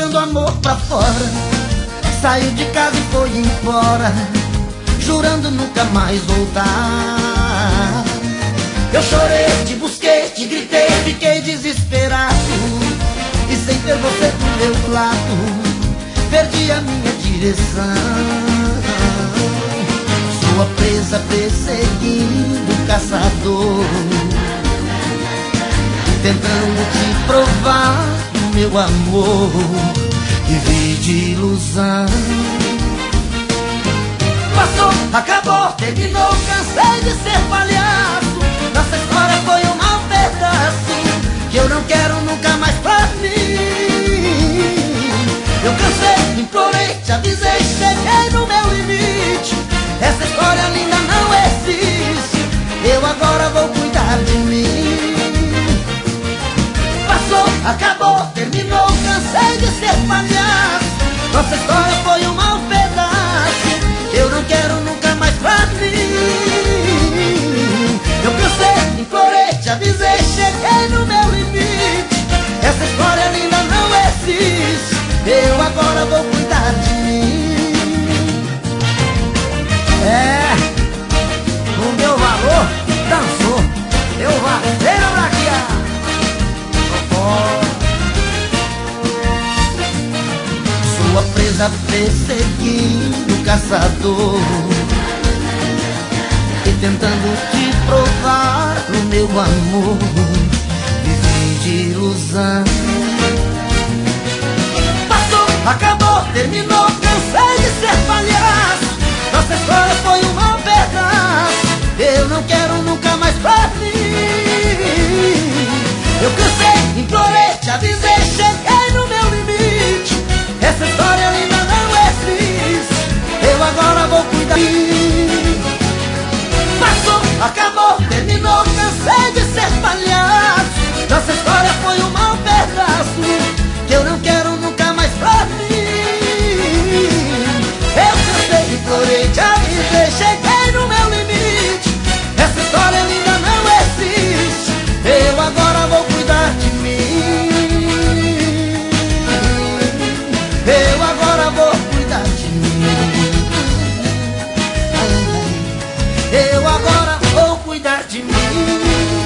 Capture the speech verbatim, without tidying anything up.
jogando amor pra fora. Saiu de casa e foi embora, jurando nunca mais voltar. Eu chorei, te busquei, te gritei, fiquei desesperado. E sem ter você do meu lado, perdi a minha direção. Sua presa perseguindo o caçador, tentando te provar o meu amor. Vivi de ilusão. Passou, acabou, terminou, cansei de ser palhaço. Nossa história foi um mau pedaço que eu não quero nunca mais pra mim. Eu cansei, implorei, te avisei, cheguei no meu limite. Essa história linda não existe, eu agora vou cuidar de mim. Passou, acabou, terminou, cansei de ser palhaço. Nossa história foi um mau pedaço que eu não quero nunca mais pra mim. Eu cansei, implorei, te avisei, cheguei no meu limite. Essa história linda não existe, eu agora vou cuidar de mim. É, o meu valor dançou, eu vazeiro braquear. Sua presa perseguindo o caçador e tentando te provar o meu amor. Vivi de ilusão. Passou, acabou, terminou, cansei de ser palhaço. Nossa história foi um mau pedaço, eu não quero nunca mais pra mim. Eu cansei, implorei, te avisei, cheguei no meu limite. Essa história ainda não existe, eu agora vou cuidar de mim. Passou, acabou, terminou, cansei de ser palhaço. Nossa história foi um mau pedaço que eu não quero nunca mais pra mim. Eu cansei, implorei, te avisei, cheguei no meu limite. Essa história ainda não existe, eu agora vou cuidar de mim. Eu agora vou cuidar de mim. Eu agora vou cuidar de mim.